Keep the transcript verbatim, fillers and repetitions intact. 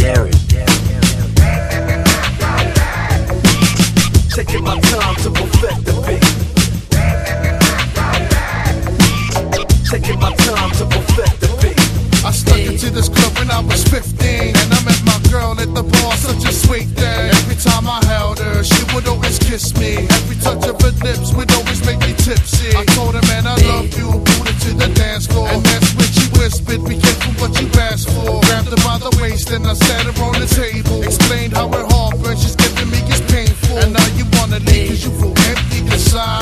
Taking my time to perfect the beat. Taking my time to perfect the beat. I stuck into this club when I was fifteen, and I met my girl at the bar, such a sweet thing. Every time I held her, she would always kiss me. Every touch of her lips would always make me tipsy. I told her, man, I love you, pulled her to the dance floor, and that's when she whispered, be careful what you asked for. Grabbed her by the waist and I sat her on the table, explained how her heart burns, she's giving me it's painful. And now you wanna leave cause you feel empty inside.